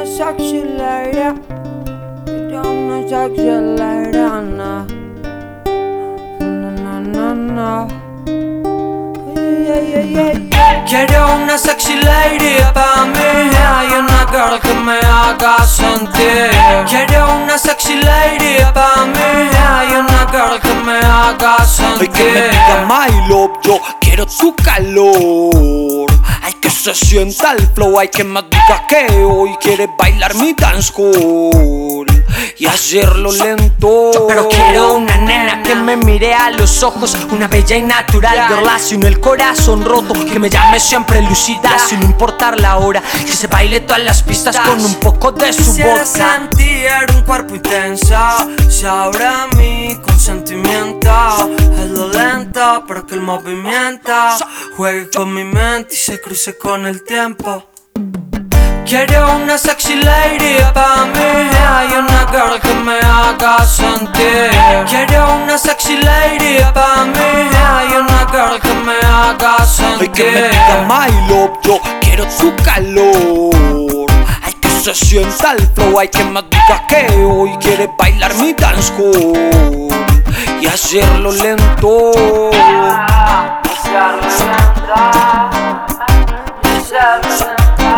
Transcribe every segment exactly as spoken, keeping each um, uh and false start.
una sexy lady. Quiero una sexy lady, na. Na, na, na, na. Yeah, yeah, yeah, yeah. Quiero una sexy lady pa' mí. Hay una girl que me haga sentir. Quiero una sexy lady pa' mí. Hay una girl que me haga sentir. Ay, que me diga my love, yo quiero tu calor. Ay, que se sienta el flow, hay que me diga que hoy quiere bailar mi dancehall y hacerlo lento. Pero quiero una nena que me mire a los ojos, una bella y natural girl, sin el corazón roto, que me llame siempre lucida, sin importar la hora, que se baile todas las pistas con un poco de su Quisiera vodka. sentir un cuerpo intenso, se abre a mí con sentimiento. Es lo lento, pero que el movimiento juegue con mi mente y se cruce con el tiempo. Quiero una sexy lady pa' mí. Hay una girl que me haga sentir. Quiero una sexy lady pa' mí. Hay una girl que me haga sentir. Ay, que me diga my love, yo quiero tu calor. Ay, que se sienta el flow, hay que me diga que hoy quiere bailar mi dancehall y hacerlo lento. Hacerlo lento, hacerlo lento.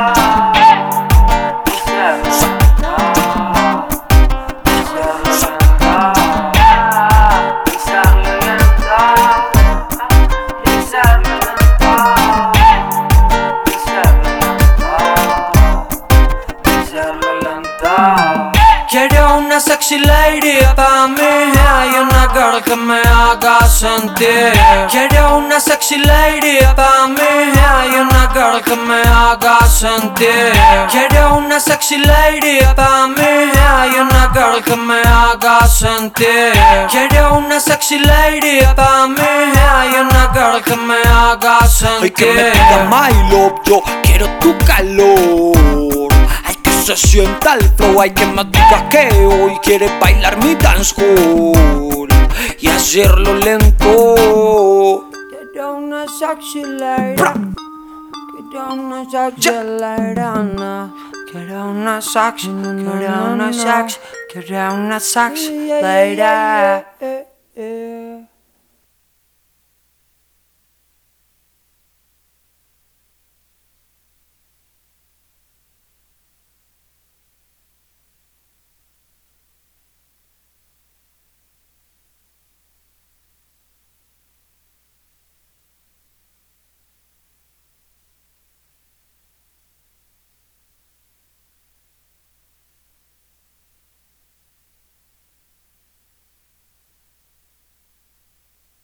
Quiero una sexy lady pa' mí. Hay una girl que me haga sentir. Quiero una sexy lady pa' mí. Hay una girl que me haga sentir. Quiero una sexy lady pa' mí. Hay una girl que me haga sentir. Quiero una sexy lady pa' mí. Hay una girl que me haga sentir. Ay, que me diga my love, yo quiero tu calor. Ay, que se sienta el flow, hay que me diga que hoy quiere bailar mi dancehall y hacerlo lento. Quiero una sexy lady. Quiero una sexy lady, na. Quiero una sexy, quiero una sexy, quiero una sexy lady.